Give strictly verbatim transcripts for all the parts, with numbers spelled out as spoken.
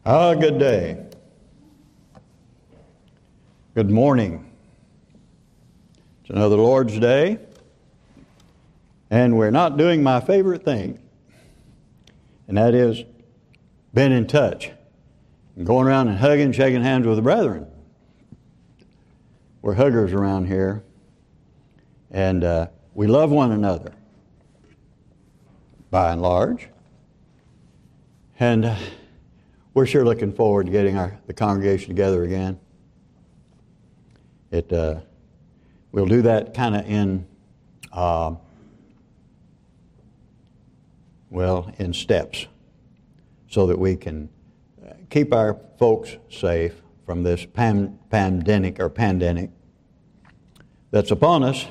Ah, good day. Good morning. It's another Lord's Day, and we're not doing my favorite thing, and that is being in touch and going around and hugging, shaking hands with the brethren. We're huggers around here, and uh, we love one another, by and large, and uh, we're sure looking forward to getting our the congregation together again. It uh, we'll do that kind of in uh, well in steps, so that we can keep our folks safe from this pan, pandemic or pandemic that's upon us.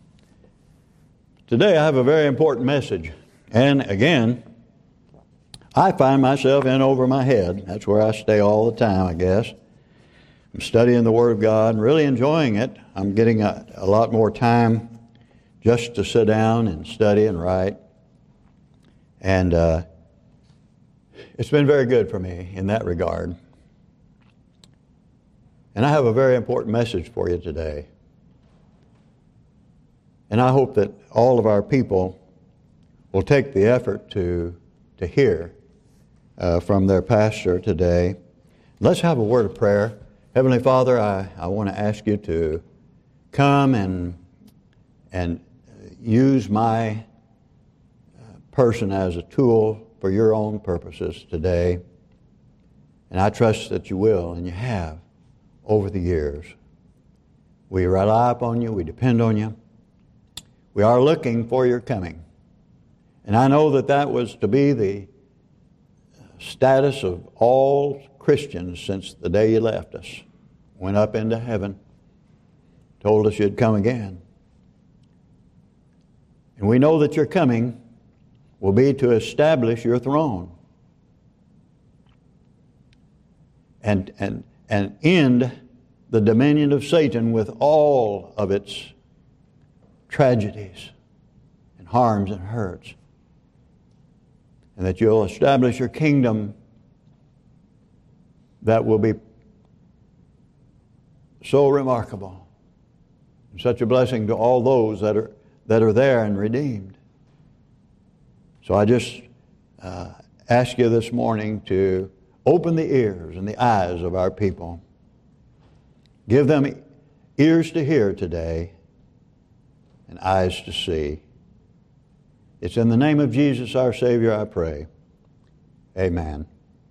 Today I have a very important message, and again, I find myself in over my head. That's where I stay all the time, I guess. I'm studying the Word of God and really enjoying it. I'm getting a, a lot more time just to sit down and study and write. And uh, it's been very good for me in that regard. And I have a very important message for you today. And I hope that all of our people will take the effort to, to hear Uh, from their pastor today. Let's have a word of prayer. Heavenly Father, I, I want to ask you to come and and use my person as a tool for your own purposes today. And I trust that you will, and you have over the years. We rely upon you. We depend on you. We are looking for your coming. And I know that that was to be the status of all Christians since the day you left us. Went up into heaven, told us you'd come again. And we know that your coming will be to establish your throne and, and, and end the dominion of Satan with all of its tragedies and harms and hurts. And that you'll establish your kingdom that will be so remarkable and such a blessing to all those that are that are there and redeemed. So I just uh, ask you this morning to open the ears and the eyes of our people. Give them ears to hear today and eyes to see. It's in the name of Jesus, our Savior, I pray. Amen.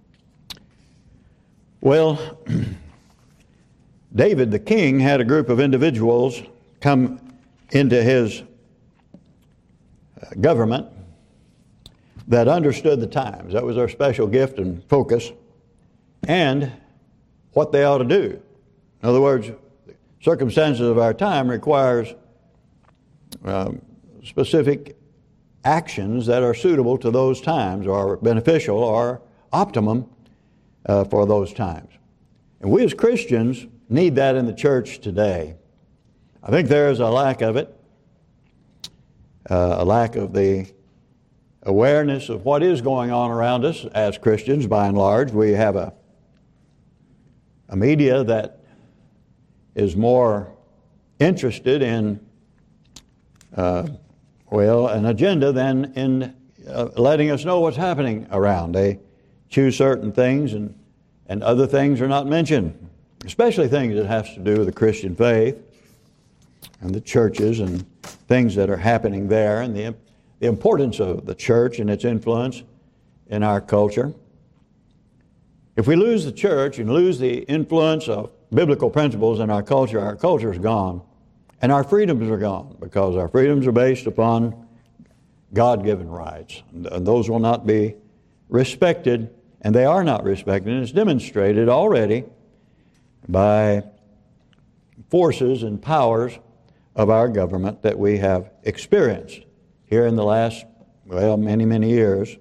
Well, David the king had a group of individuals come into his government that understood the times. That was their special gift and focus, and what they ought to do. In other words, circumstances of our time requires um, specific actions that are suitable to those times, or beneficial or optimum uh, for those times. And we as Christians need that in the church today. I think there is a lack of it, uh, a lack of the awareness of what is going on around us as Christians by and large. We have a, a media that is more interested in uh, Well, an agenda then in uh, letting us know what's happening around. They choose certain things, and, and other things are not mentioned, especially things that have to do with the Christian faith and the churches and things that are happening there, and the, the importance of the church and its influence in our culture. If we lose the church and lose the influence of biblical principles in our culture, our culture is gone. And our freedoms are gone, because our freedoms are based upon God-given rights. And those will not be respected, and they are not respected. And it's demonstrated already by forces and powers of our government that we have experienced here in the last, well, many, many years.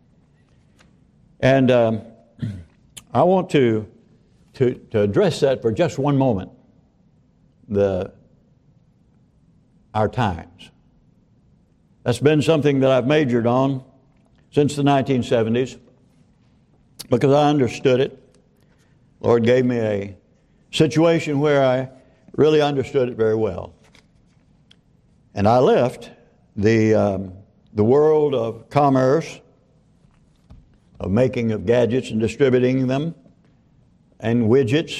And um, I want to, to, to address that for just one moment. The our times. That's been something that I've majored on since the nineteen seventies. because I understood it. Lord gave me a situation where I really understood it very well. And I left the, um, the world of commerce, of making of gadgets and distributing them, and widgets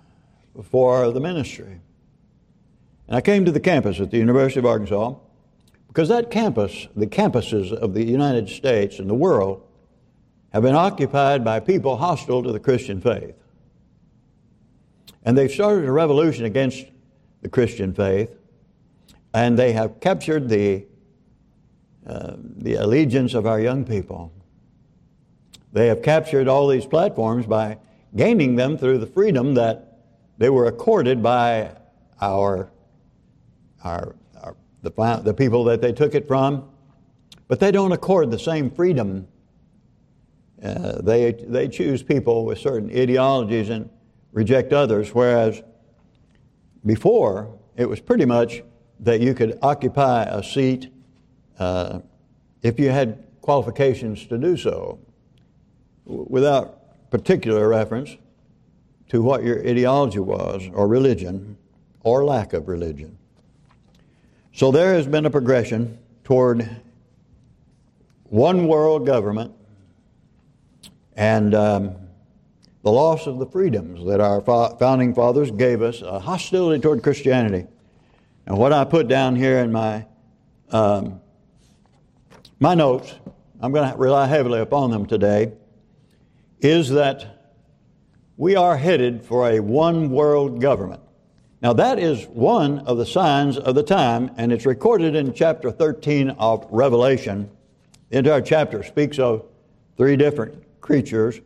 for the ministry. And I came to the campus at the University of Arkansas, because that campus, the campuses of the United States and the world, have been occupied by people hostile to the Christian faith. And they've started a revolution against the Christian faith, and they have captured the, uh, the allegiance of our young people. They have captured all these platforms by gaining them through the freedom that they were accorded by our, our, our the, the people that they took it from. But they don't accord the same freedom. Uh, they, they choose people with certain ideologies and reject others, whereas before it was pretty much that you could occupy a seat uh, if you had qualifications to do so, without particular reference to what your ideology was, or religion, or lack of religion. So there has been a progression toward one world government and um, the loss of the freedoms that our founding fathers gave us, a hostility toward Christianity. And what I put down here in my um, my notes, I'm going to rely heavily upon them today, is that we are headed for a one world government. Now that is one of the signs of the time, and it's recorded in chapter thirteen of Revelation. The entire chapter speaks of three different creatures,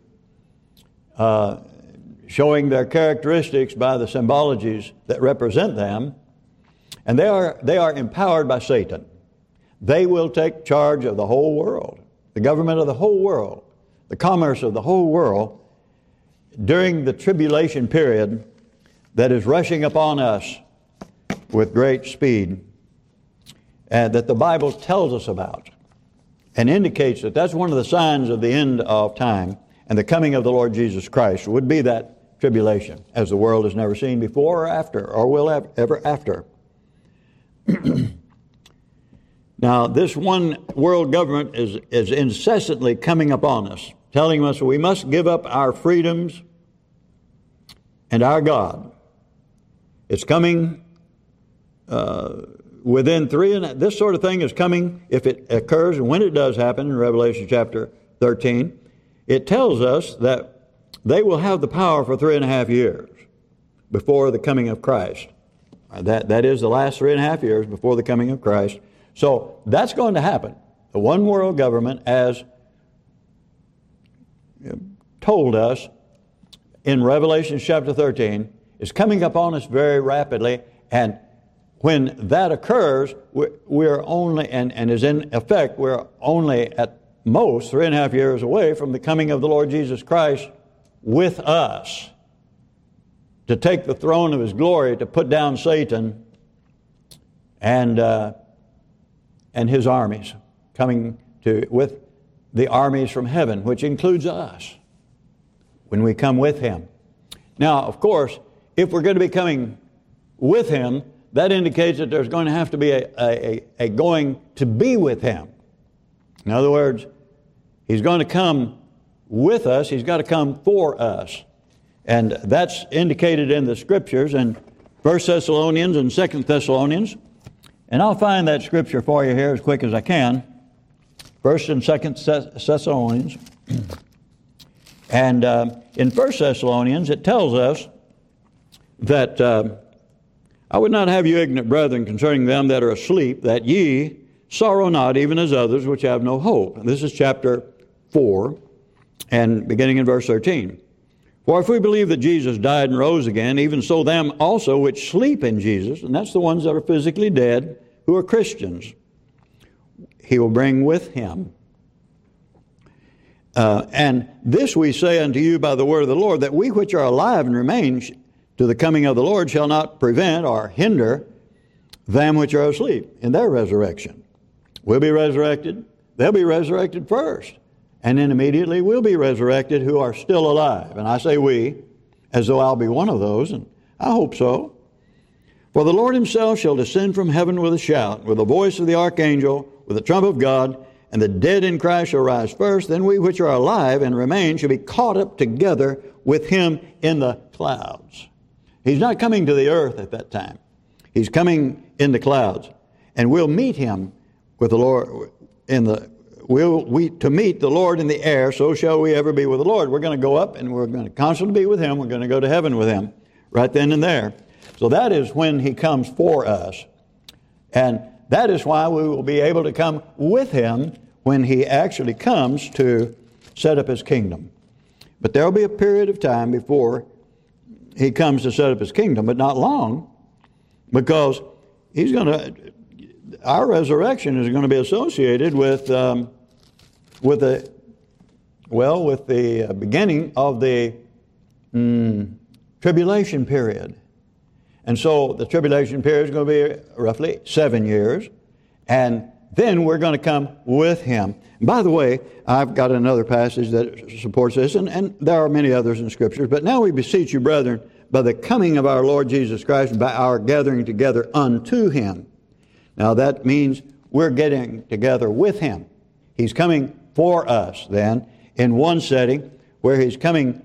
uh, showing their characteristics by the symbologies that represent them. And they are, they are empowered by Satan. They will take charge of the whole world, the government of the whole world, the commerce of the whole world during the tribulation period that is rushing upon us with great speed, and that the Bible tells us about and indicates that that's one of the signs of the end of time, and the coming of the Lord Jesus Christ would be that tribulation, as the world has never seen before or after, or will ever after. Now, this one world government is, is incessantly coming upon us, telling us we must give up our freedoms and our God. It's coming uh, within three, and this sort of thing is coming if it occurs, and when it does happen in Revelation chapter thirteen, it tells us that they will have the power for three and a half years before the coming of Christ. That, that is the last three and a half years before the coming of Christ. So that's going to happen. The one world government, as told us in Revelation chapter thirteen, is coming upon us very rapidly. And when that occurs, we're, we're only, and, and is in effect, we're only at most three and a half years away from the coming of the Lord Jesus Christ with us, to take the throne of His glory, to put down Satan and uh, and his armies, coming to with the armies from heaven, which includes us, when we come with Him. Now, of course, if we're going to be coming with Him, that indicates that there's going to have to be a, a, a going to be with Him. In other words, He's going to come with us. He's got to come for us. And that's indicated in the Scriptures in First Thessalonians and Second Thessalonians. And I'll find that Scripture for you here as quick as I can. First and Second Thessalonians. And uh, in First Thessalonians, it tells us that uh, I would not have you ignorant, brethren, concerning them that are asleep, that ye sorrow not, even as others which have no hope. And this is chapter four, and beginning in verse thirteen. For if we believe that Jesus died and rose again, even so them also which sleep in Jesus, and that's the ones that are physically dead, who are Christians, He will bring with Him. Uh, and this we say unto you by the word of the Lord, that we which are alive and remain to the coming of the Lord shall not prevent or hinder them which are asleep in their resurrection. We'll be resurrected. They'll be resurrected first. and then immediately we'll be resurrected who are still alive. And I say we, as though I'll be one of those, and I hope so. For the Lord himself shall descend from heaven with a shout, with the voice of the archangel, with the trump of God, and the dead in Christ shall rise first. Then we which are alive and remain shall be caught up together with him in the clouds. He's not coming to the earth at that time. He's coming in the clouds. And we'll meet him with the Lord in the, we'll, we, to meet the Lord in the air, so shall we ever be with the Lord. We're going to go up and we're going to constantly be with him. We're going to go to heaven with him right then and there. So that is when he comes for us. And that is why we will be able to come with him when he actually comes to set up his kingdom. But there will be a period of time before he comes to set up his kingdom, but not long, because he's going to, our resurrection is going to be associated with, um, with the, well, with the beginning of the mm, tribulation period. And so the tribulation period is going to be roughly seven years. And then we're going to come with him. And by the way, I've got another passage that supports this, and, and there are many others in Scripture. But now we beseech you, brethren, by the coming of our Lord Jesus Christ, by our gathering together unto him. Now that means we're getting together with him. He's coming for us then in one setting, where he's coming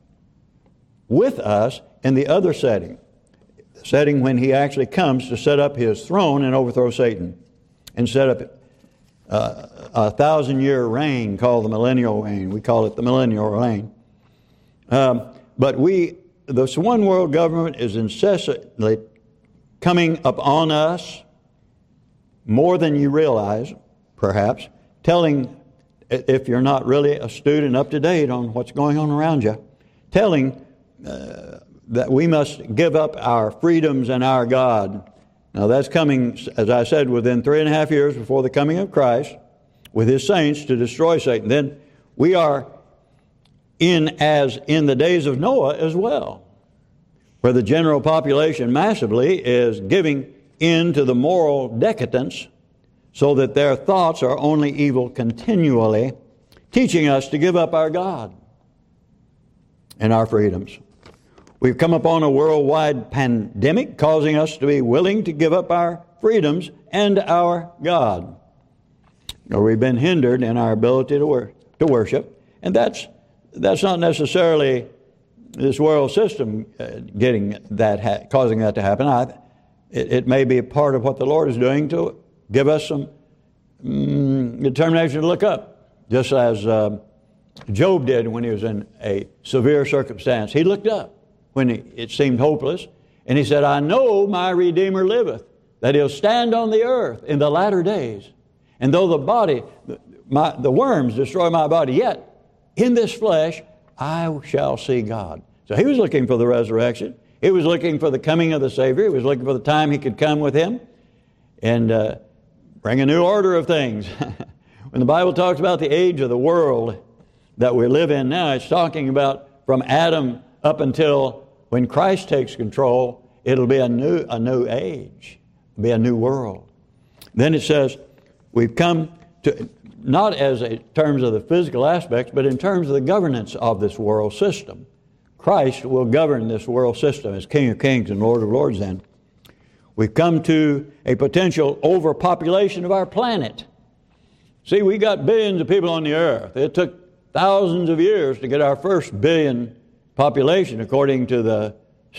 with us in the other setting. The setting when he actually comes to set up his throne and overthrow Satan, and set up uh, a thousand-year reign called the millennial reign. We call it the millennial reign. Um, but we, this one world government is incessantly coming upon us, more than you realize, perhaps, telling, if you're not really a student up to date on what's going on around you, telling uh, that we must give up our freedoms and our God. Now that's coming, as I said, within three and a half years before the coming of Christ with his saints to destroy Satan. Then we are in as in the days of Noah as well, where the general population massively is giving in to the moral decadence so that their thoughts are only evil continually, teaching us to give up our God and our freedoms. We've come upon a worldwide pandemic causing us to be willing to give up our freedoms and our God. Or we've been hindered in our ability to, wor- to worship. And that's that's not necessarily this world system uh, getting that ha- causing that to happen. I, it, it may be a part of what the Lord is doing to give us some mm, determination to look up, just as uh, Job did when he was in a severe circumstance. He looked up when it seemed hopeless, and he said, I know my Redeemer liveth, that he'll stand on the earth in the latter days. And though the body, my, the worms destroy my body, yet in this flesh I shall see God. So he was looking for the resurrection. He was looking for the coming of the Savior. He was looking for the time he could come with him and uh, bring a new order of things. When the Bible talks about the age of the world that we live in now, it's talking about from Adam up until when Christ takes control, it'll be a new a new age. It'll be a new world. Then it says, we've come to, not as in terms of the physical aspects, but in terms of the governance of this world system. Christ will govern this world system as King of Kings and Lord of Lords then. We've come to a potential overpopulation of our planet. See, we got billions of people on the earth. It took thousands of years to get our first billion population, according to the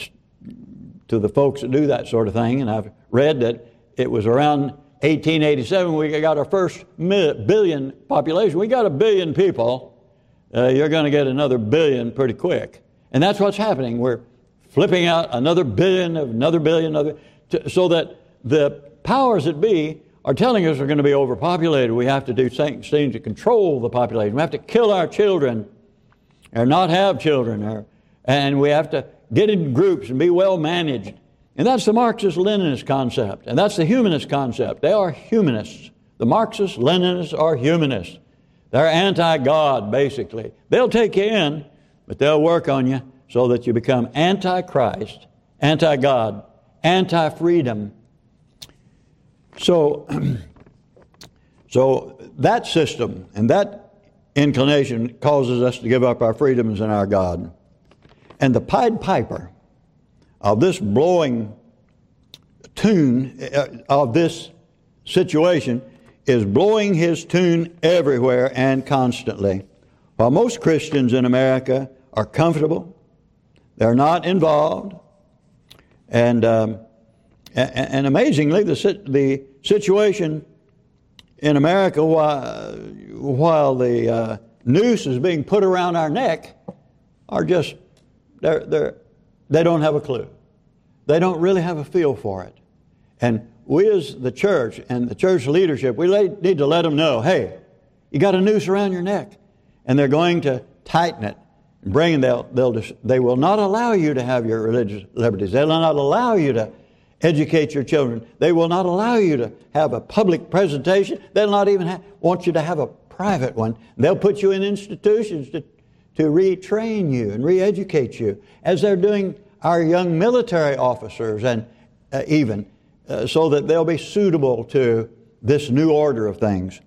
to the folks that do that sort of thing. And I've read that it was around eighteen eighty-seven we got our first billion population. We got a billion people. Uh, you're going to get another billion pretty quick. And that's what's happening. We're flipping out another billion, another billion, another, to, so that the powers that be are telling us we're going to be overpopulated. We have to do things to control the population. We have to kill our children or not have children, or, and we have to get in groups and be well managed. And that's the Marxist-Leninist concept, and that's the humanist concept. They are humanists. The Marxists, Leninists are humanists. They're anti-God, basically. They'll take you in, but they'll work on you so that you become anti-Christ, anti-God, anti-freedom. So, so that system and that inclination causes us to give up our freedoms and our God. And the Pied Piper of this blowing tune of this situation is blowing his tune everywhere and constantly. While most Christians in America are comfortable, they're not involved, and um, and, and amazingly, the the situation in America, while while the uh, noose is being put around our neck, are just they're they're they don't have a clue. They don't really have a feel for it, and we as the church and the church leadership, we need to let them know, hey, you got a noose around your neck, and they're going to tighten it. Bring they'll they'll just, they will not allow you to have your religious liberties. They will not allow you to educate your children. They will not allow you to have a public presentation. They'll not even have, want you to have a private one. They'll put you in institutions to to retrain you and re-educate you, as they're doing our young military officers, and uh, even uh, so that they'll be suitable to this new order of things.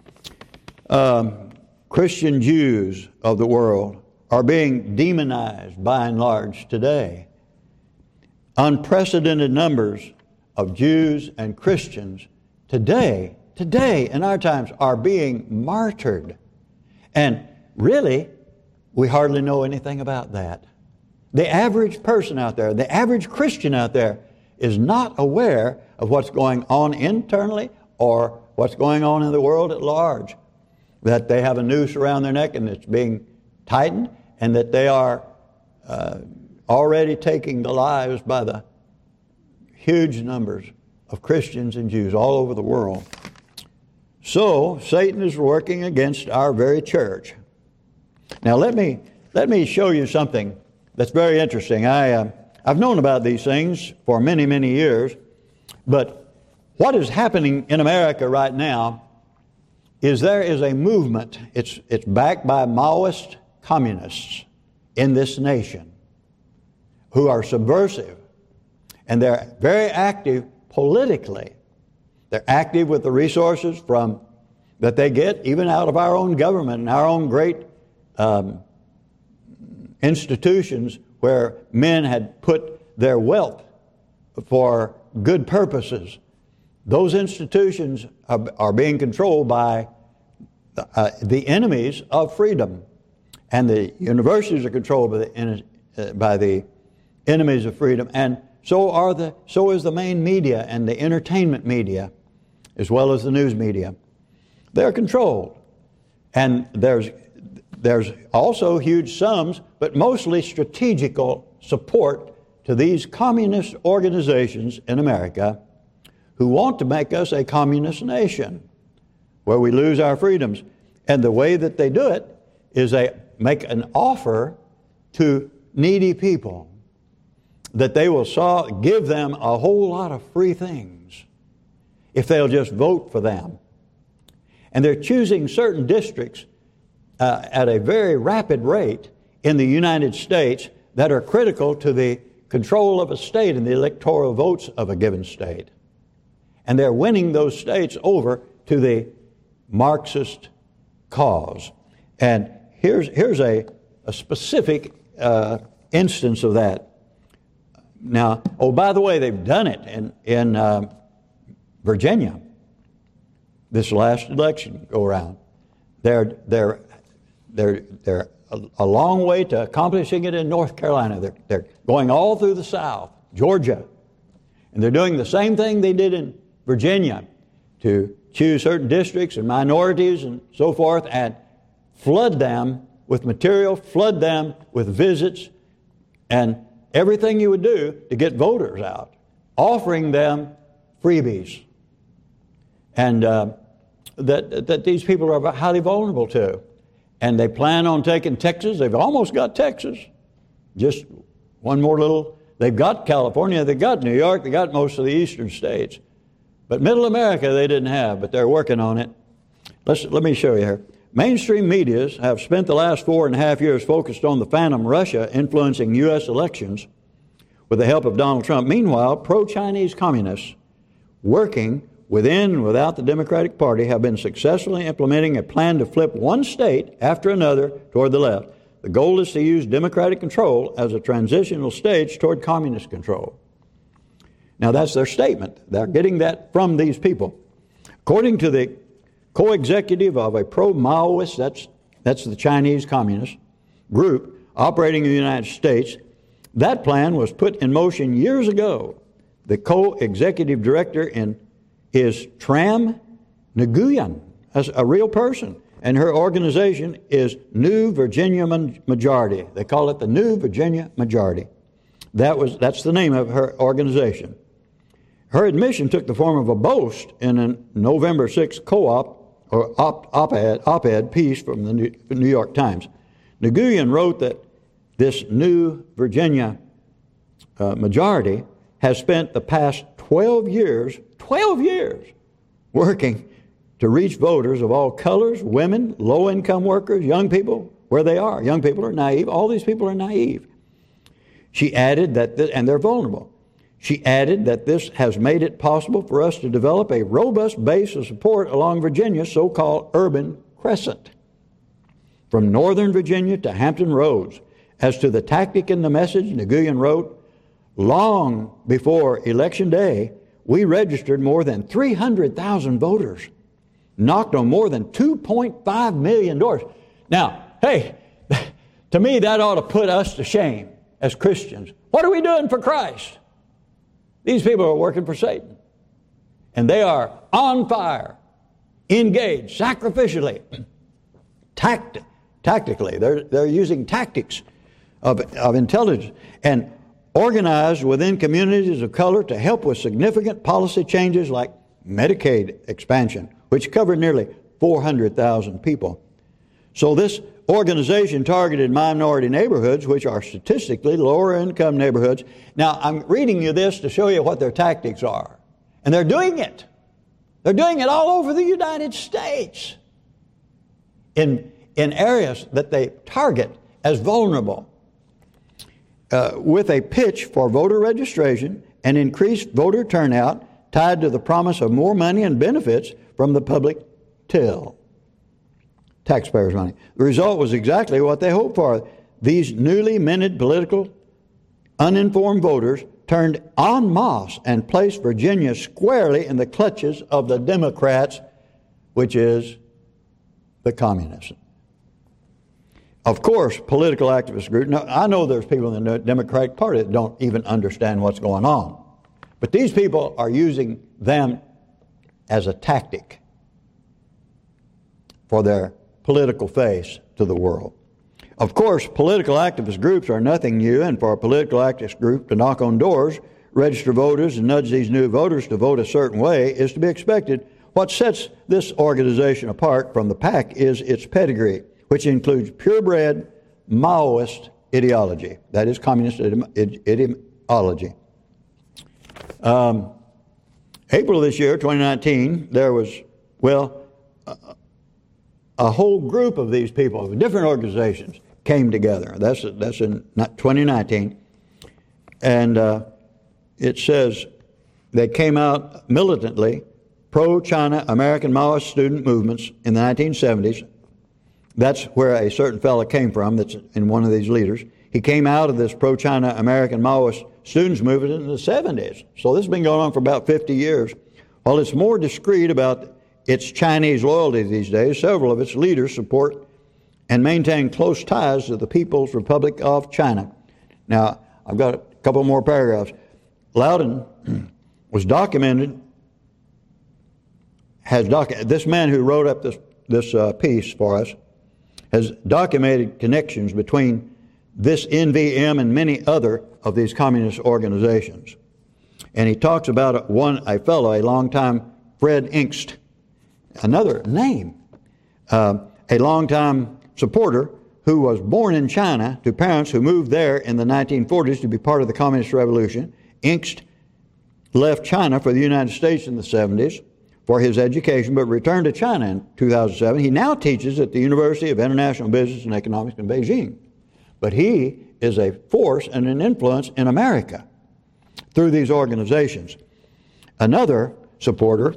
Um, Christian Jews of the world are being demonized by and large today. Unprecedented numbers of Jews and Christians today, today in our times, are being martyred. And really, we hardly know anything about that. The average person out there, the average Christian out there, is not aware of what's going on internally or what's going on in the world at large. That they have a noose around their neck and it's being tightened, and that they are uh, already taking the lives by the huge numbers of Christians and Jews all over the world. So Satan is working against our very church. Now let me let me show you something that's very interesting. I uh, I've known about these things for many many years, but what is happening in America right now is there is a movement. It's it's backed by Maoist communists in this nation who are subversive, and they're very active politically. They're active with the resources from that they get even out of our own government and our own great um, institutions where men had put their wealth for good purposes. Those institutions are, are being controlled by uh, the enemies of freedom. And the universities are controlled by the, uh, by the enemies of freedom. And so are the so is the main media and the entertainment media, as well as the news media. They're controlled. And there's there's also huge sums, but mostly strategical support to these communist organizations in America who want to make us a communist nation where we lose our freedoms. And the way that they do it is they make an offer to needy people that they will saw, give them a whole lot of free things if they'll just vote for them. And they're choosing certain districts uh, at a very rapid rate in the United States that are critical to the control of a state and the electoral votes of a given state. And they're winning those states over to the Marxist cause. And here's here's a, a specific uh, instance of that. Now, oh, by the way, they've done it in, in uh, Virginia this last election go around. They're, they're, they're, they're a, a long way to accomplishing it in North Carolina. They're, they're going all through the South, Georgia. And they're doing the same thing they did in Virginia to choose certain districts and minorities and so forth and flood them with material, flood them with visits, and everything you would do to get voters out, offering them freebies. And uh, that, that these people are highly vulnerable to. And they plan on taking Texas. They've almost got Texas. Just one more little. They've got California. They've got New York. They got most of the eastern states. But Middle America they didn't have, but they're working on it. Let's, let me show you here. Mainstream medias have spent the last four and a half years focused on the phantom Russia influencing U S elections with the help of Donald Trump. Meanwhile, pro-Chinese communists working within and without the Democratic Party have been successfully implementing a plan to flip one state after another toward the left. The goal is to use Democratic control as a transitional stage toward communist control. Now that's their statement. They're getting that from these people. According to the co-executive of a pro-Maoist, that's, that's the Chinese Communist group operating in the United States, that plan was put in motion years ago. The co-executive director in, is Tram Nguyen, as a real person. And her organization is New Virginia Majority. They call it the New Virginia Majority. That was, that's the name of her organization. Her admission took the form of a boast in a November sixth co-op or op, op-ed, op-ed piece from the New, New York Times. Nguyen wrote that this New Virginia uh, Majority has spent the past twelve years, twelve years, working to reach voters of all colors, women, low-income workers, young people, where they are. Young people are naive. All these people are naive. She added that, th- and they're vulnerable. She added that this has made it possible for us to develop a robust base of support along Virginia's so-called urban crescent, from northern Virginia to Hampton Roads. As to the tactic in the message, Nguyen wrote, long before Election Day, we registered more than three hundred thousand voters, knocked on more than two point five million doors. Now, hey, to me that ought to put us to shame as Christians. What are we doing for Christ? These people are working for Satan. And they are on fire, engaged, sacrificially, tact, tactically. They're, they're using tactics of, of intelligence and organized within communities of color to help with significant policy changes like Medicaid expansion, which covered nearly four hundred thousand people. So this organization targeted minority neighborhoods, which are statistically lower income neighborhoods. Now, I'm reading you this to show you what their tactics are. And they're doing it. They're doing it all over the United States in, in areas that they target as vulnerable. Uh, with a pitch for voter registration and increased voter turnout tied to the promise of more money and benefits from the public till. Taxpayers' money. The result was exactly what they hoped for. These newly minted political, uninformed voters turned en masse and placed Virginia squarely in the clutches of the Democrats, which is the communists. Of course, political activist groups, now, I know there's people in the Democratic Party that don't even understand what's going on. But these people are using them as a tactic for their political face to the world. Of course, political activist groups are nothing new, and for a political activist group to knock on doors, register voters, and nudge these new voters to vote a certain way is to be expected. What sets this organization apart from the pack is its pedigree, which includes purebred Maoist ideology. That is communist ideology. Um, April of this year, twenty nineteen, there was, well, a, a whole group of these people, different organizations, came together. That's, that's in twenty nineteen. And uh, it says they came out militantly, pro-China American Maoist student movements in the nineteen seventies. That's where a certain fellow came from that's in one of these leaders. He came out of this pro-China American Maoist students movement in the seventies. So this has been going on for about fifty years. While it's more discreet about its Chinese loyalty these days, several of its leaders support and maintain close ties to the People's Republic of China. Now, I've got a couple more paragraphs. Loudon was documented, has docu- this man who wrote up this, this uh, piece for us, has documented connections between this N V M and many other of these communist organizations. And he talks about a, one, a fellow, a longtime Fred Inkst, another name, uh, a longtime supporter who was born in China to parents who moved there in the nineteen forties to be part of the Communist Revolution. Inkst left China for the United States in the seventies for his education, but returned to China in two thousand seven. He now teaches at the University of International Business and Economics in Beijing. But he is a force and an influence in America through these organizations. Another supporter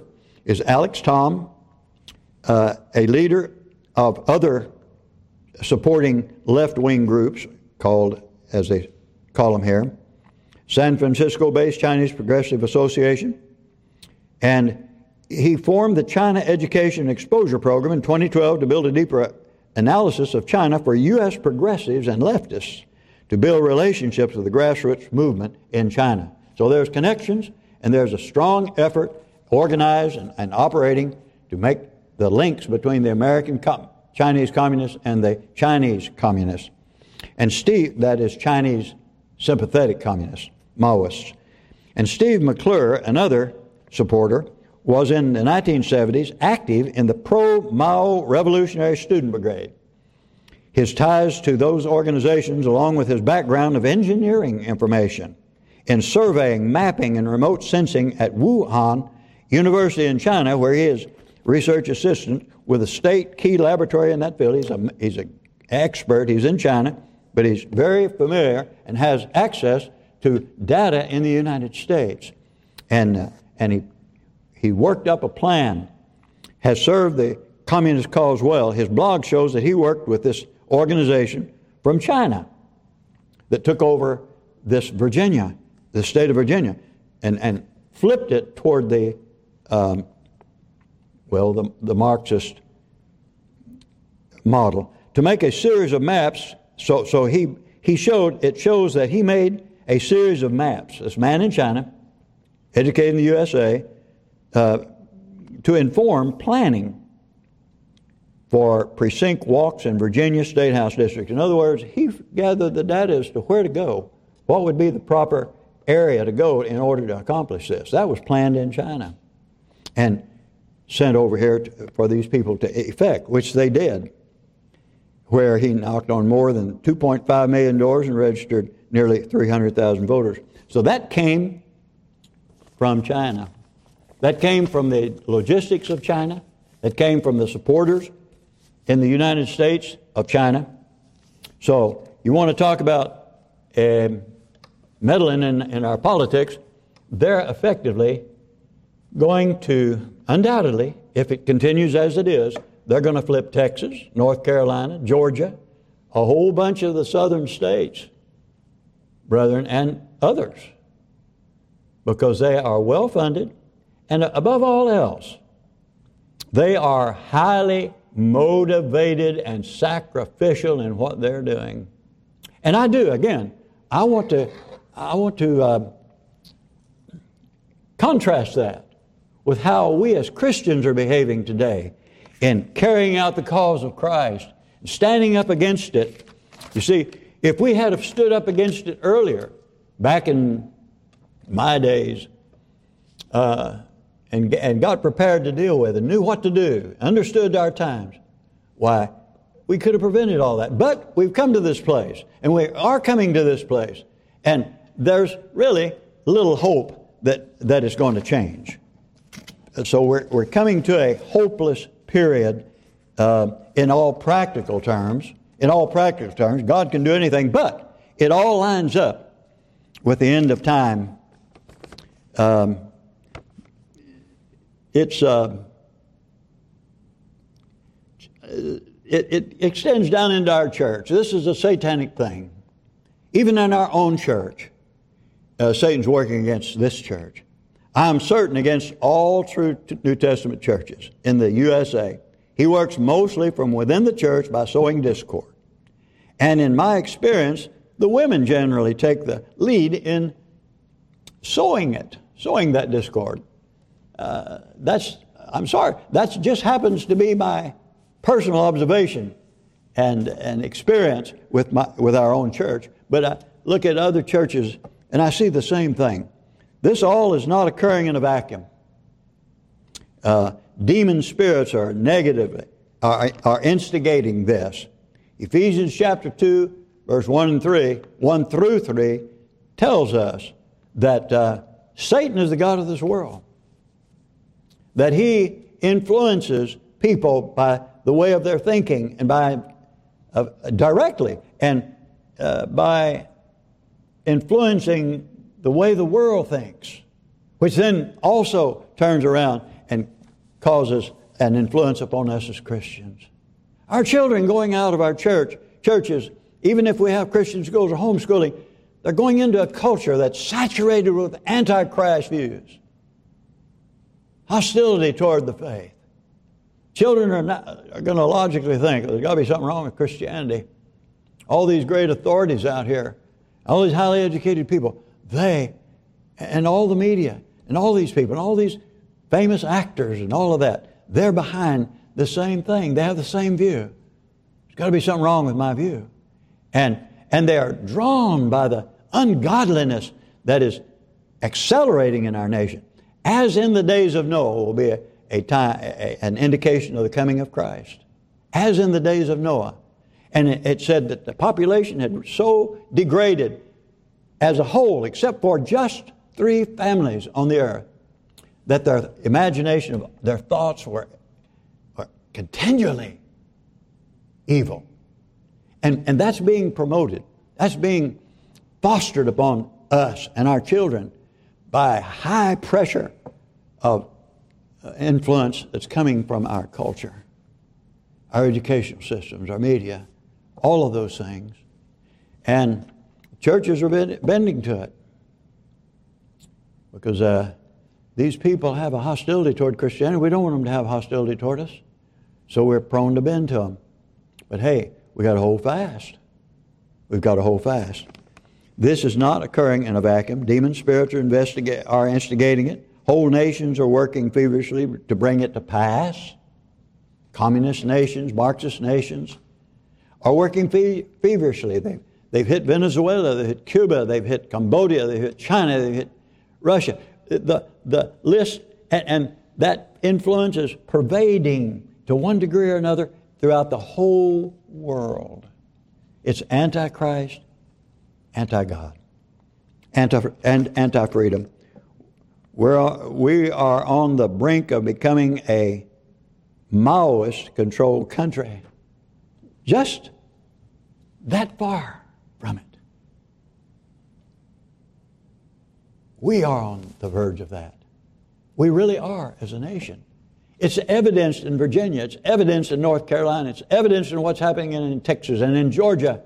is Alex Tom, uh, a leader of other supporting left-wing groups called, as they call them here, San Francisco-based Chinese Progressive Association. And he formed the China Education and Exposure Program in twenty twelve to build a deeper analysis of China for U S progressives and leftists to build relationships with the grassroots movement in China. So there's connections, and there's a strong effort, organized and, and operating, to make the links between the American com- Chinese communists and the Chinese communists. And Steve, that is Chinese sympathetic communists, Maoists. And Steve McClure, another supporter, was in the nineteen seventies active in the pro-Mao Revolutionary Student Brigade. His ties to those organizations, along with his background of engineering information in surveying, mapping, and remote sensing at Wuhan University in China, where he is research assistant with a state key laboratory in that field. He's a, he's an expert. He's in China, but he's very familiar and has access to data in the United States. And, uh, and he, he worked up a plan, has served the communist cause well. His blog shows that he worked with this organization from China that took over this Virginia, the state of Virginia, and, and flipped it toward the, um, well, the, the Marxist model to make a series of maps. So, so he, he showed, it shows that he made a series of maps, this man in China, educated in the U S A, uh, to inform planning for precinct walks in Virginia State House District. In other words, he gathered the data as to where to go, what would be the proper area to go in order to accomplish this. That was planned in China and sent over here to, for these people to effect, which they did, where he knocked on more than two point five million doors and registered nearly three hundred thousand voters. So that came from China. That came from the logistics of China. That came from the supporters in the United States of China. So you want to talk about uh, meddling in, in our politics, they're effectively going to, undoubtedly, if it continues as it is, they're going to flip Texas, North Carolina, Georgia, a whole bunch of the southern states, brethren, and others, because they are well-funded, and above all else, they are highly motivated and sacrificial in what they're doing. And I do, again, I want to, I want to uh, contrast that with how we as Christians are behaving today in carrying out the cause of Christ, standing up against it. You see, if we had have stood up against it earlier, back in my days, uh, and, and got prepared to deal with it, knew what to do, understood our times, why, we could have prevented all that. But we've come to this place, and we are coming to this place, and there's really little hope that, that it's going to change. So we're, we're coming to a hopeless period uh, in all practical terms. In all practical terms, God can do anything, but it all lines up with the end of time. Um, it's uh, it, it extends down into our church. This is a satanic thing. Even in our own church, uh, Satan's working against this church. I'm certain against all true New Testament churches in the U S A. He works mostly from within the church by sowing discord. And in my experience, the women generally take the lead in sowing it, sowing that discord. Uh, that's, I'm sorry, that just happens to be my personal observation and, and experience with, my, with our own church. But I look at other churches and I see the same thing. This all is not occurring in a vacuum. Uh, demon spirits are negatively, are, are instigating this. Ephesians chapter two, verse one and three, one through three, tells us that uh, Satan is the god of this world. That he influences people by the way of their thinking and by uh, directly and uh, by influencing the way the world thinks, which then also turns around and causes an influence upon us as Christians. Our children going out of our church, churches, even if we have Christian schools or homeschooling, they're going into a culture that's saturated with anti-Christ views. Hostility toward the faith. Children are, not, are going to logically think there's got to be something wrong with Christianity. All these great authorities out here, all these highly educated people, they, and all the media, and all these people, and all these famous actors and all of that, they're behind the same thing. They have the same view. There's got to be something wrong with my view. And, and they are drawn by the ungodliness that is accelerating in our nation. As in the days of Noah will be a, a time, a, an indication of the coming of Christ. As in the days of Noah. And it, it said that the population had so degraded as a whole, except for just three families on the earth, that their imagination, their thoughts were, were continually evil. And, and that's being promoted. That's being fostered upon us and our children by high pressure of influence that's coming from our culture, our educational systems, our media, all of those things. And churches are bending to it because uh, these people have a hostility toward Christianity. We don't want them to have hostility toward us, so we're prone to bend to them. But hey, we got to hold fast. We've got to hold fast. This is not occurring in a vacuum. Demon spirits are, investigate, are instigating it. Whole nations are working feverishly to bring it to pass. Communist nations, Marxist nations are working fe- feverishly. They've, they've hit Venezuela, they've hit Cuba, they've hit Cambodia, they've hit China, they've hit Russia. The, the list, and, and that influence is pervading to one degree or another throughout the whole world. It's anti-Christ, anti-God, anti, and anti-freedom. We're, we are on the brink of becoming a Maoist-controlled country. Just that far from it. We are on the verge of that. We really are as a nation. It's evidenced in Virginia. It's evidenced in North Carolina. It's evidenced in what's happening in Texas and in Georgia.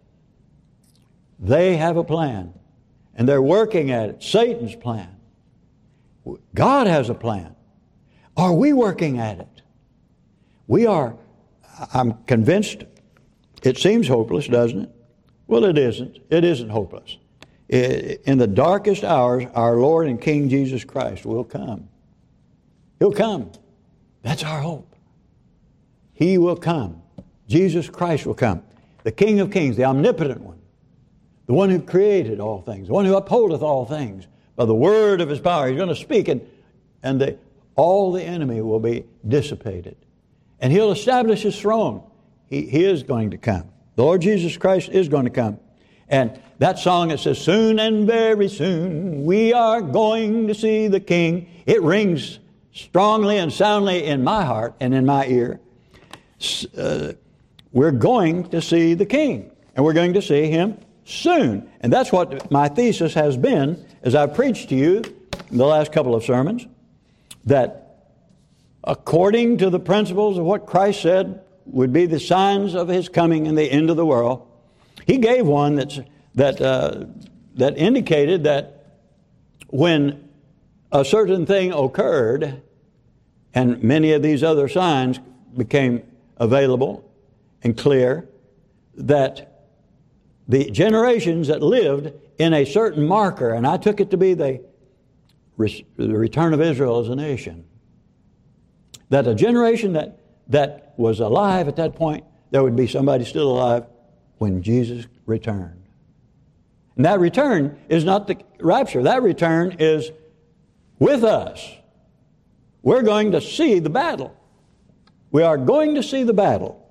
They have a plan, and they're working at it. Satan's plan. God has a plan. Are we working at it? We are. I'm convinced. It seems hopeless, doesn't it? Well, it isn't. It isn't hopeless. In the darkest hours, our Lord and King Jesus Christ will come. He'll come. That's our hope. He will come. Jesus Christ will come. The King of Kings, the omnipotent one, the one who created all things, the one who upholdeth all things by the word of his power. He's going to speak, and, and the, all the enemy will be dissipated. And he'll establish his throne. He, he is going to come. The Lord Jesus Christ is going to come. And that song that says, soon and very soon we are going to see the King, it rings strongly and soundly in my heart and in my ear. Uh, we're going to see the King, and we're going to see him soon. And that's what my thesis has been as I've preached to you in the last couple of sermons, that according to the principles of what Christ said would be the signs of his coming in the end of the world, he gave one that's, that, uh, that indicated that when a certain thing occurred and many of these other signs became available and clear, that the generations that lived in a certain marker, and I took it to be the, the return of Israel as a nation, that a generation that, that was alive at that point, there would be somebody still alive when Jesus returned. And that return is not the rapture. That return is with us. We're going to see the battle. We are going to see the battle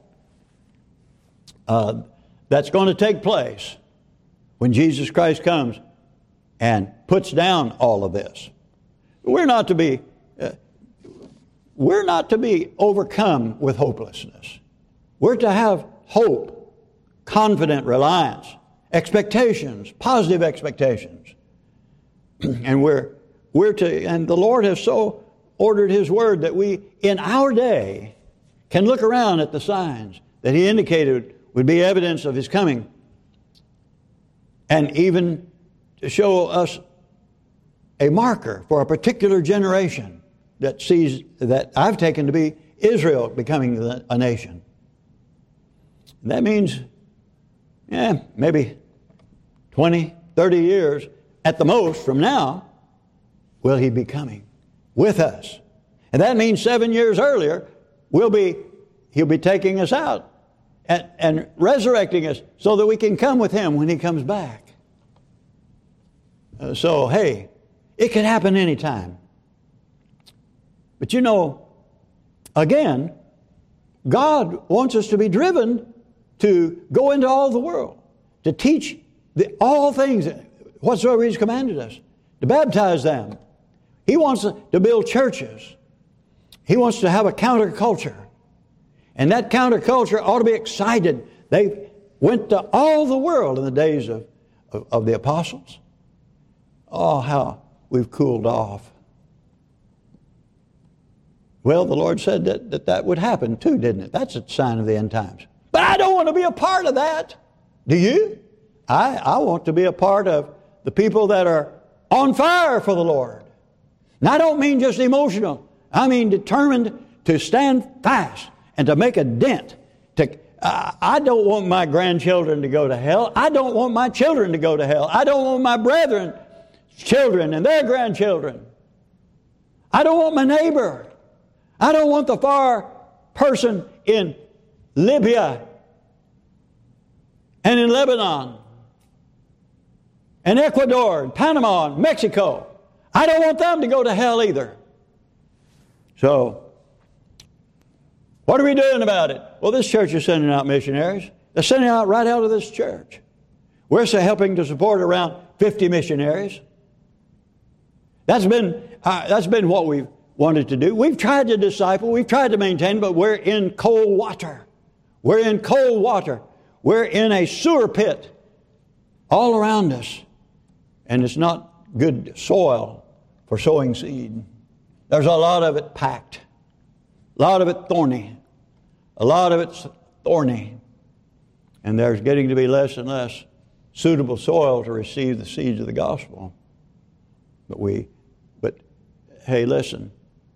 uh, that's going to take place when Jesus Christ comes and puts down all of this. We're not to be uh, we're not to be overcome with hopelessness. We're to have hope, confident reliance, expectations, positive expectations. And we're we're to and the Lord has so ordered His Word that we, in our day, can look around at the signs that He indicated would be evidence of His coming, and even to show us a marker for a particular generation that sees, that I've taken to be Israel becoming a nation. And that means, yeah, maybe twenty, thirty years at the most from now will He be coming with us. And that means seven years earlier, we'll be, He'll be taking us out and, and resurrecting us so that we can come with Him when He comes back. Uh, so, hey, it could happen anytime. But you know, again, God wants us to be driven to go into all the world, to teach the, all things, whatsoever He's commanded us, to baptize them. He wants to build churches. He wants to have a counterculture. And that counterculture ought to be excited. They went to all the world in the days of, of, of the apostles. Oh, how we've cooled off. Well, the Lord said that, that that would happen too, didn't it? That's a sign of the end times. But I don't want to be a part of that. Do you? I, I want to be a part of the people that are on fire for the Lord. And I don't mean just emotional. I mean determined to stand fast and to make a dent. To, uh, I don't want my grandchildren to go to hell. I don't want my children to go to hell. I don't want my brethren, children and their grandchildren. I don't want my neighbor. I don't want the far person in Libya and in Lebanon and Ecuador and Panama and Mexico. I don't want them to go to hell either. So, what are we doing about it? Well, this church is sending out missionaries. They're sending out right out of this church. We're helping to support around fifty missionaries. That's been uh, that's been what we've wanted to do. We've tried to disciple, we've tried to maintain, but we're in cold water. We're in cold water. We're in a sewer pit all around us. And it's not good soil for sowing seed. There's a lot of it packed. A lot of it thorny. A lot of it's thorny. And there's getting to be less and less suitable soil to receive the seeds of the gospel. But we, but hey, listen.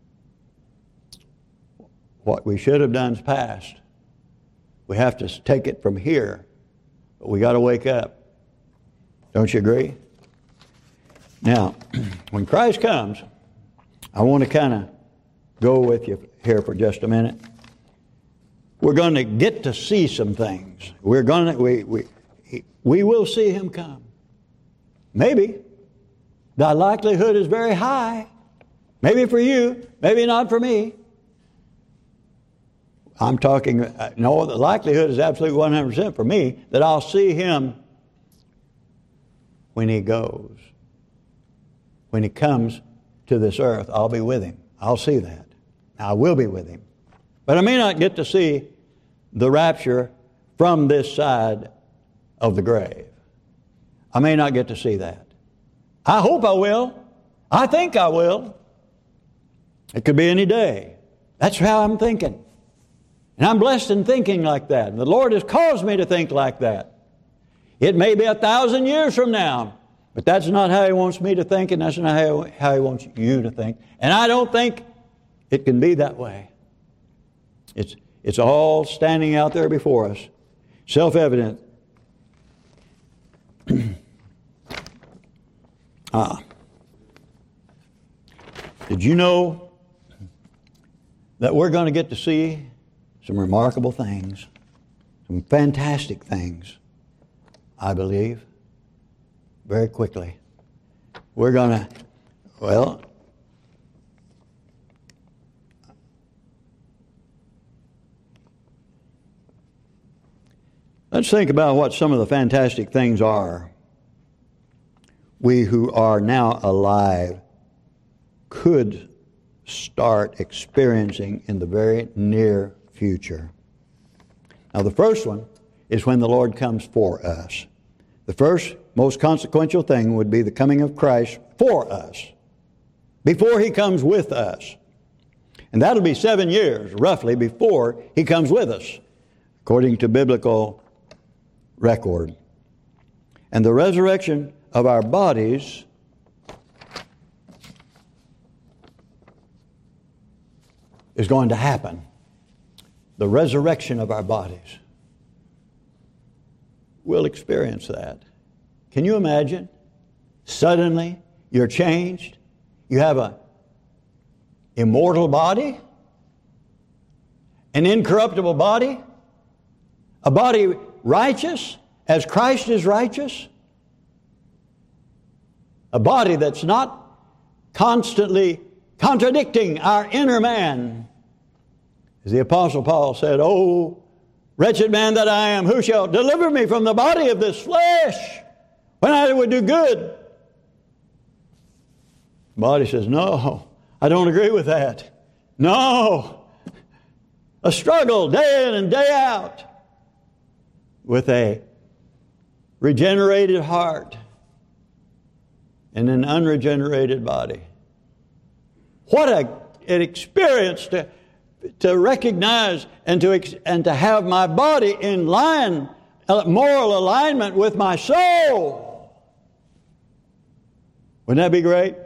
What we should have done is past. We have to take it from here. But we got to wake up. Don't you agree? Now, when Christ comes, I want to kind of go with you here for just a minute. We're going to get to see some things. We're going to, we, we, we will see Him come. Maybe. The likelihood is very high. Maybe for you, maybe not for me. I'm talking, no, the likelihood is absolutely one hundred percent for me that I'll see Him when He goes. When He comes to this earth, I'll be with Him. I'll see that. I will be with Him. But I may not get to see the rapture from this side of the grave. I may not get to see that. I hope I will. I think I will. It could be any day. That's how I'm thinking. And I'm blessed in thinking like that. And the Lord has caused me to think like that. It may be a thousand years from now, but that's not how He wants me to think, and that's not how, how He wants you to think. And I don't think it can be that way. It's, it's all standing out there before us, self-evident. ah. Did you know that we're going to get to see some remarkable things, some fantastic things, I believe, very quickly. We're going to, well, let's think about what some of the fantastic things are we who are now alive could start experiencing in the very near future. Now, the first one is when the Lord comes for us. The first, most consequential thing would be the coming of Christ for us, before He comes with us. And that'll be seven years, roughly, before He comes with us, according to biblical record. And the resurrection of our bodies is going to happen. The resurrection of our bodies. We'll experience that. Can you imagine? Suddenly, you're changed. You have an immortal body, an incorruptible body, a body righteous as Christ is righteous, a body that's not constantly contradicting our inner man. As the Apostle Paul said, "Oh, wretched man that I am, who shall deliver me from the body of this flesh when I would do good?" The body says, "No, I don't agree with that. No." A struggle day in and day out with a regenerated heart and an unregenerated body. What a, an experience to, to recognize and to, and to have my body in line, moral alignment with my soul. Wouldn't that be great?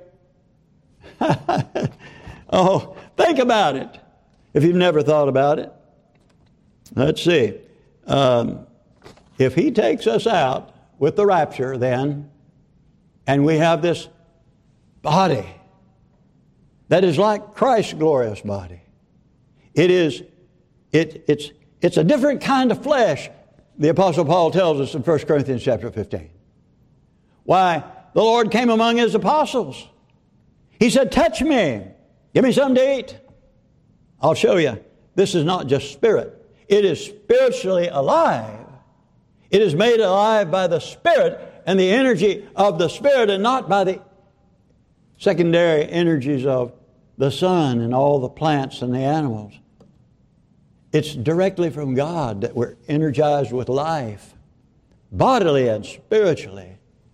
Oh, think about it. If you've never thought about it. Let's see. Um, if He takes us out with the rapture then, and we have this body that is like Christ's glorious body. It is, it, it's, it's a different kind of flesh, the Apostle Paul tells us in First Corinthians chapter fifteen. Why, the Lord came among His apostles. He said, "Touch me. Give me something to eat." I'll show you. This is not just spirit. It is spiritually alive. It is made alive by the Spirit and the energy of the Spirit, and not by the secondary energies of the sun and all the plants and the animals. It's directly from God that we're energized with life, bodily and spiritually.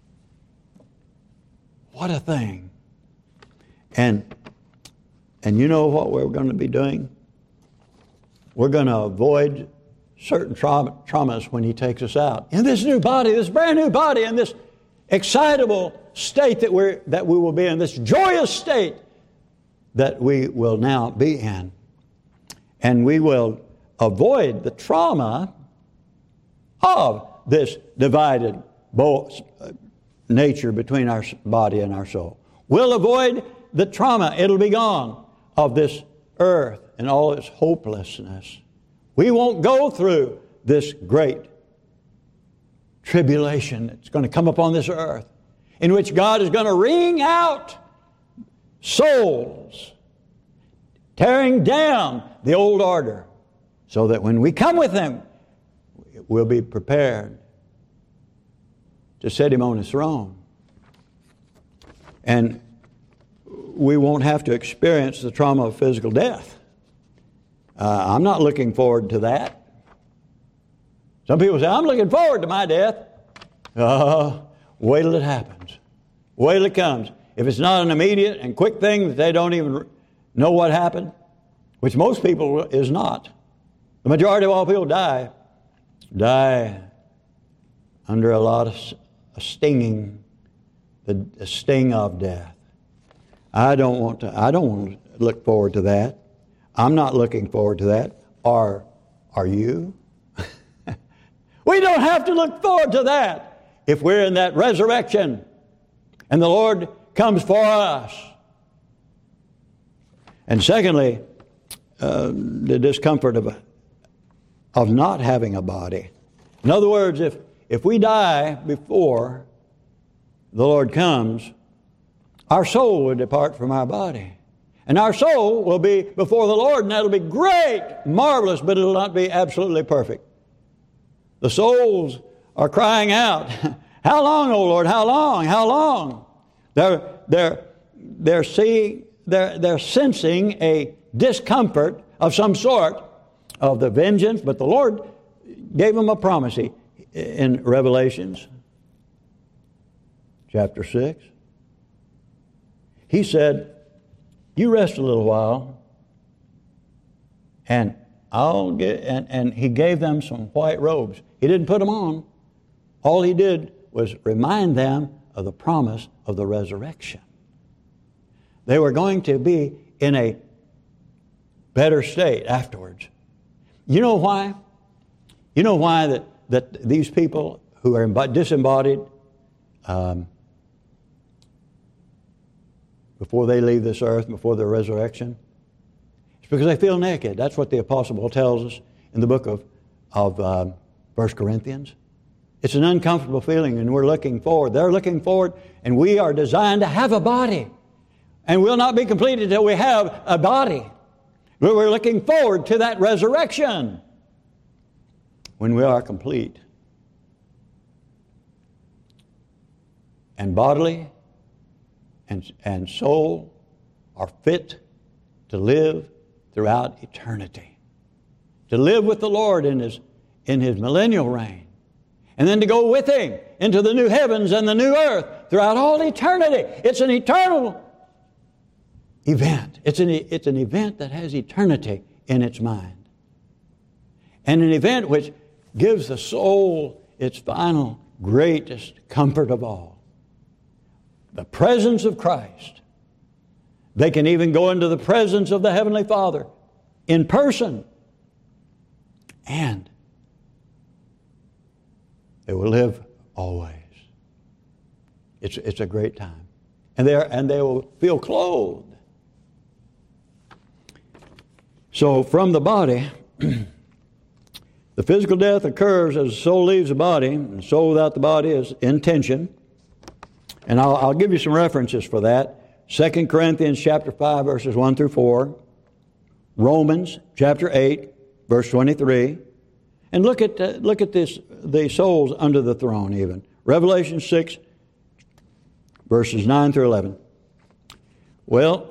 What a thing. And And you know what we're going to be doing? We're going to avoid certain trauma, traumas when He takes us out. In this new body, this brand new body, in this excitable state that, we're, that we will be in, this joyous state that we will now be in. And we will avoid the trauma of this divided nature between our body and our soul. We'll avoid the trauma. It'll be gone. Of this earth and all its hopelessness. We won't go through this great tribulation that's going to come upon this earth, in which God is going to wring out souls, tearing down the old order, so that when we come with Him, we'll be prepared to set Him on His throne. And we won't have to experience the trauma of physical death. Uh, I'm not looking forward to that. Some people say, "I'm looking forward to my death." Uh, wait till it happens. Wait till it comes. If it's not an immediate and quick thing that they don't even know what happened, which most people is not. The majority of all people die, die under a lot of a stinging, the, the sting of death. I don't want to, I don't want to look forward to that. I'm not looking forward to that. Are, are you? We don't have to look forward to that if we're in that resurrection and the Lord comes for us. And secondly, uh, the discomfort of, of not having a body. In other words, if, if we die before the Lord comes, our soul will depart from our body. And our soul will be before the Lord, and that'll be great, marvelous, but it'll not be absolutely perfect. The souls are crying out, "How long, O Lord? How long? How long?" They're, they're, they're, seeing, they're, they're sensing a discomfort of some sort of the vengeance, but the Lord gave them a promise in Revelations chapter six. He said, "You rest a little while, And I'll get, and, and he gave them some white robes. He didn't put them on. All he did was remind them of the promise of the resurrection. They were going to be in a better state afterwards. You know why? You know why that, that these people who are disembodied, um, before they leave this earth, before their resurrection? It's because they feel naked. That's what the Apostle Paul tells us in the book of, of um, First Corinthians. It's an uncomfortable feeling, and we're looking forward. They're looking forward, and we are designed to have a body. And we'll not be completed until we have a body. But we're looking forward to that resurrection when we are complete. And bodily and, and soul are fit to live throughout eternity. To live with the Lord in His, in His millennial reign. And then to go with Him into the new heavens and the new earth throughout all eternity. It's an eternal event. It's an, it's an event that has eternity in its mind. And an event which gives the soul its final greatest comfort of all. The presence of Christ. They can even go into the presence of the Heavenly Father in person. And they will live always. It's, it's a great time. And they, are, and they will feel clothed. So from the body, the physical death occurs as the soul leaves the body. And the soul without the body is in tension. And I'll, I'll give you some references for that. Second Corinthians chapter five, verses one through four. Romans chapter eight, verse twenty-three. And look at uh, look at this, the souls under the throne even. Revelation six, verses nine through eleven. Well,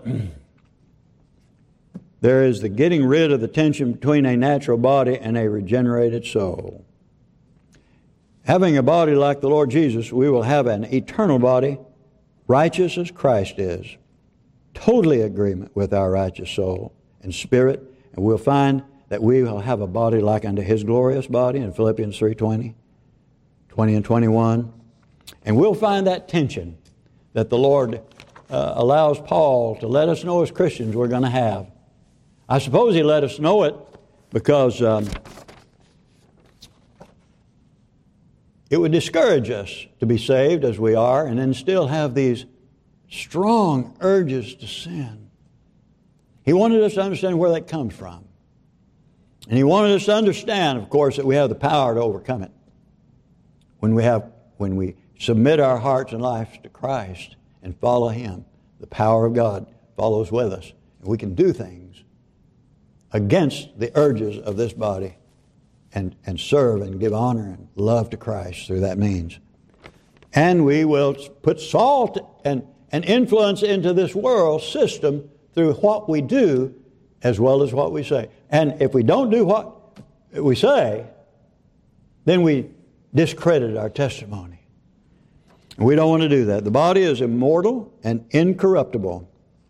there is the getting rid of the tension between a natural body and a regenerated soul. Having a body like the Lord Jesus, we will have an eternal body, righteous as Christ is. Totally agreement with our righteous soul and spirit. And we'll find that we will have a body like unto His glorious body in Philippians three twenty, twenty and twenty-one. And we'll find that tension that the Lord uh, allows Paul to let us know as Christians we're going to have. I suppose He let us know it because um, it would discourage us to be saved as we are and then still have these strong urges to sin. He wanted us to understand where that comes from. And He wanted us to understand, of course, that we have the power to overcome it. When we have, when we submit our hearts and lives to Christ and follow Him, the power of God follows with us. And we can do things against the urges of this body and, and serve and give honor and love to Christ through that means. And we will put salt and, and influence into this world system through what we do as well as what we say. And if we don't do what we say, then we discredit our testimony. We don't want to do that. The body is immortal and incorruptible.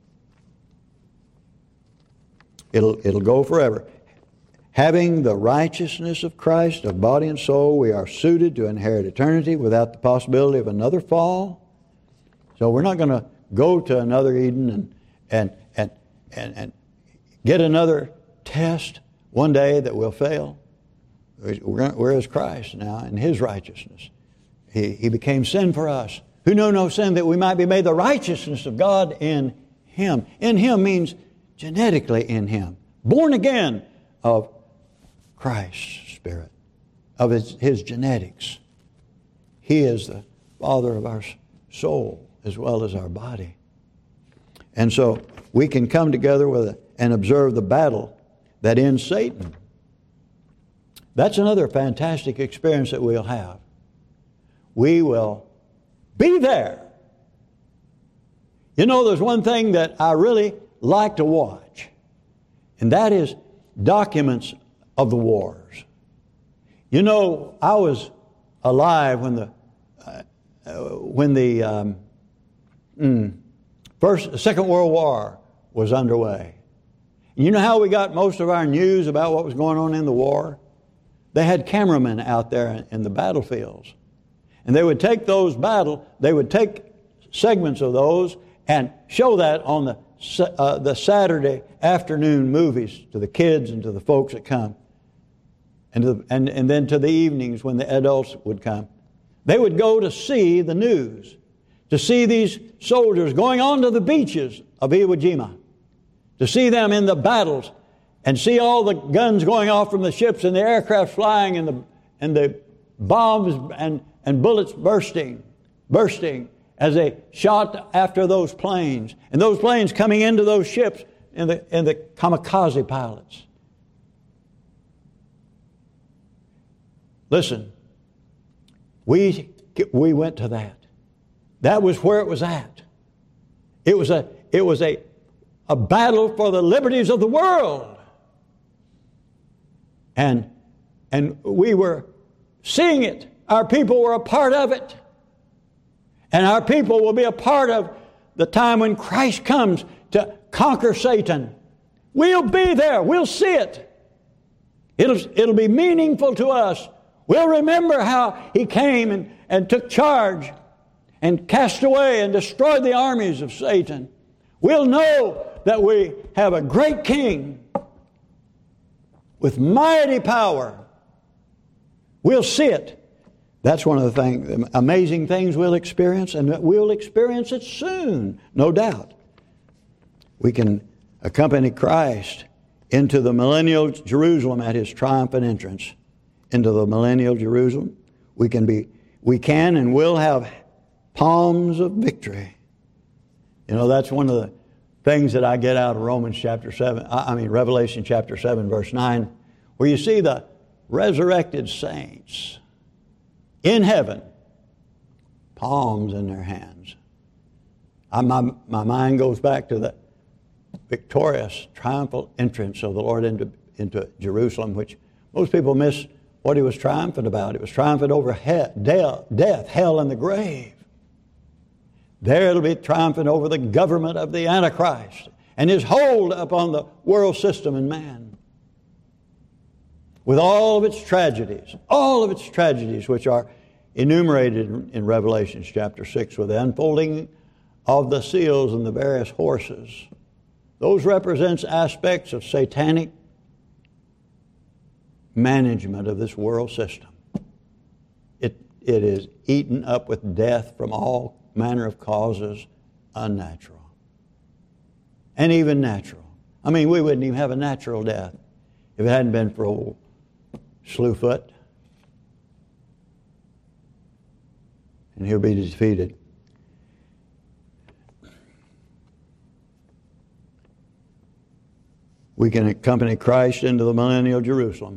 It'll, it'll go forever. Having the righteousness of Christ of body and soul, we are suited to inherit eternity without the possibility of another fall. So we're not going to go to another Eden and and and and, and get another test one day that will fail. We're, we're as Christ now in His righteousness. He, he became sin for us, who know no sin, that we might be made the righteousness of God in Him. In Him means genetically in Him. Born again of Christ's Spirit, of His, his genetics. He is the Father of our soul as well as our body. And so we can come together with a, and observe the battle that ends Satan. That's another fantastic experience that we'll have. We will be there. You know, there's one thing that I really like to watch, and that is documents of the wars. You know, I was alive when the uh, when the um, mm, first, Second World War was underway, You know how we got most of our news about what was going on in the war? They had cameramen out there in the battlefields. And they would take those battle, they would take segments of those and show that on the uh, the Saturday afternoon movies to the kids and to the folks that come. And, to the, and, and then to the evenings when the adults would come. They would go to see the news, to see these soldiers going onto the beaches of Iwo Jima, to see them in the battles and see all the guns going off from the ships and the aircraft flying and the, and the bombs and, and bullets bursting, bursting as they shot after those planes. And those planes coming into those ships and the, and the kamikaze pilots. Listen, we, we went to that. That was where it was at. It was a, it was a, a battle for the liberties of the world. And, and we were seeing it. Our people were a part of it. And our people will be a part of the time when Christ comes to conquer Satan. We'll be there. We'll see it. It'll, it'll be meaningful to us. We'll remember how He came and, and took charge and cast away and destroyed the armies of Satan. We'll know that we have a great King with mighty power. We'll see it. That's one of the things, amazing things we'll experience, and we'll experience it soon, no doubt. We can accompany Christ into the millennial Jerusalem at His triumphant entrance. Into the millennial Jerusalem. We can be, we can and will have palms of victory. You know, that's one of the things that I get out of Romans chapter seven, I mean Revelation chapter seven, verse nine, where you see the resurrected saints in heaven, palms in their hands. I, my, my mind goes back to the victorious, triumphal entrance of the Lord into, into Jerusalem, which most people miss what He was triumphant about. It was triumphant over he- de- death, hell, and the grave. There it'll be triumphant over the government of the Antichrist and his hold upon the world system and man. With all of its tragedies, all of its tragedies which are enumerated in Revelation chapter six with the unfolding of the seals and the various horses. Those represents aspects of satanic management of this world system. It, it is eaten up with death from all manner of causes, unnatural. And even natural. I mean, we wouldn't even have a natural death if it hadn't been for old Slewfoot. And he'll be defeated. We can accompany Christ into the millennial Jerusalem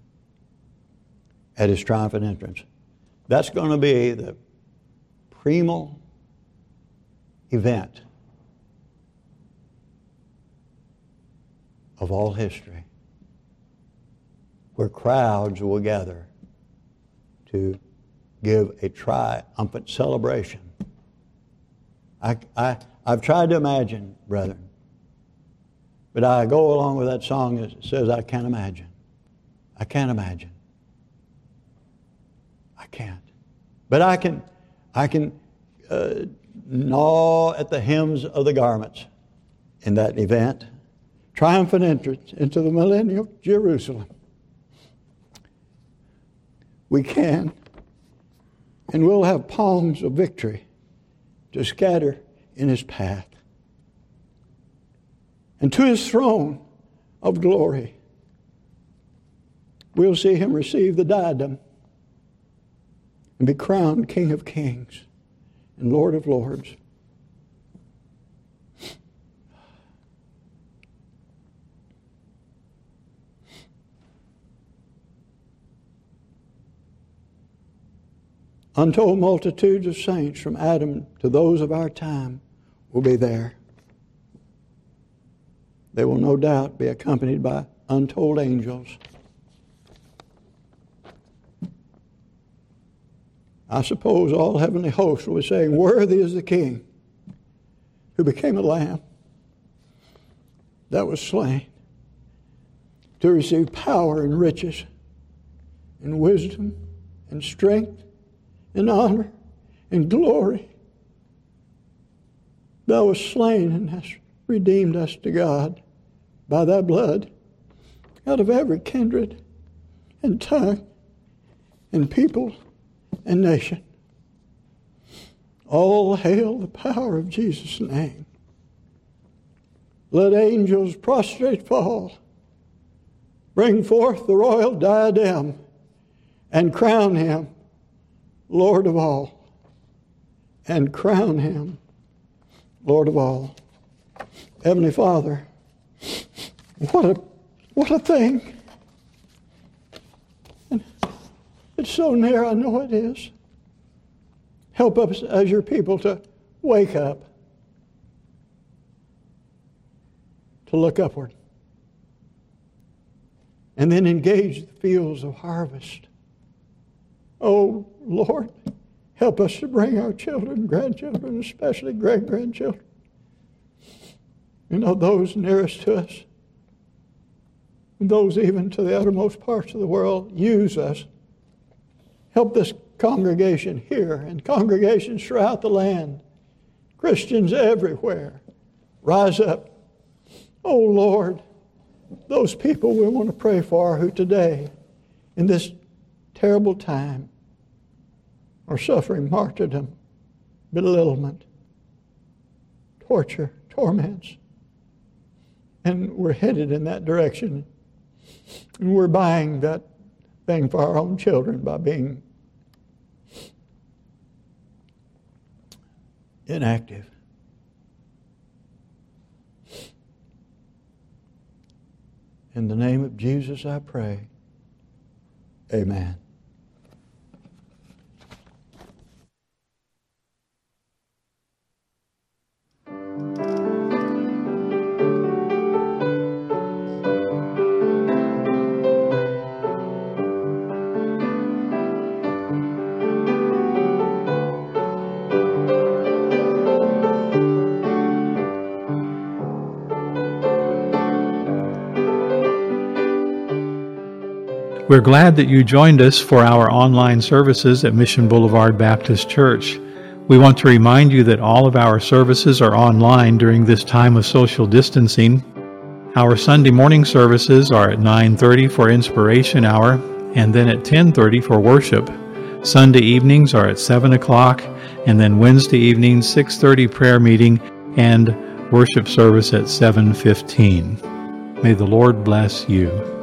at His triumphant entrance. That's going to be the primal event of all history, where crowds will gather to give a triumphant celebration. I, I, I've tried to imagine, brethren, but I go along with that song that says, I can't imagine. I can't imagine. I can't. But I can, I can uh, gnaw at the hems of the garments in that event. Triumphant entrance into the millennial Jerusalem. We can, and we'll have palms of victory to scatter in His path. And to His throne of glory, we'll see Him receive the diadem and be crowned King of Kings and Lord of Lords. Untold multitudes of saints from Adam to those of our time will be there. They will no doubt be accompanied by untold angels. I suppose all heavenly hosts will be saying, worthy is the King who became a lamb that was slain to receive power and riches and wisdom and strength and honor and glory. Thou wast slain and hast redeemed us to God by thy blood out of every kindred and tongue and people and nation. All hail the power of Jesus' name. Let angels prostrate fall. Bring forth the royal diadem and crown him Lord of all. And crown him Lord of all. Heavenly Father, what a what a thing. And it's so near, I know it is. Help us as your people to wake up, to look upward, and then engage the fields of harvest. Oh, Lord, help us to bring our children, grandchildren, especially great-grandchildren, you know, those nearest to us, and those even to the uttermost parts of the world. Use us. Help this congregation here and congregations throughout the land, Christians everywhere. Rise up. Oh, Lord, those people we want to pray for who today, in this terrible time, are suffering martyrdom, belittlement, torture, torments. And we're headed in that direction. And we're buying that thing for our own children by being inactive. In the name of Jesus I pray. Amen. We're glad that you joined us for our online services at Mission Boulevard Baptist Church. We want to remind you that all of our services are online during this time of social distancing. Our Sunday morning services are at nine thirty for Inspiration Hour and then at ten thirty for worship. Sunday evenings are at seven o'clock, and then Wednesday evenings six thirty prayer meeting and worship service at seven fifteen. May the Lord bless you.